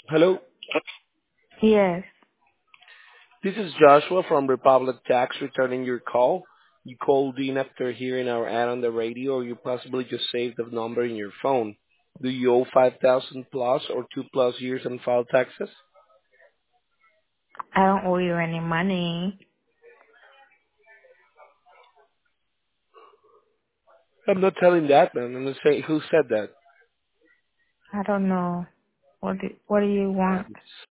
Hello, Yes, this is Joshua from Republic Tax returning your call. You called in after hearing our ad on the radio, or you possibly just saved the number in your phone. Do you owe 5,000 plus or 2+ years on file taxes? I don't owe you any money. I'm not telling that, man. I'm just saying who said that. I don't know. What do you want?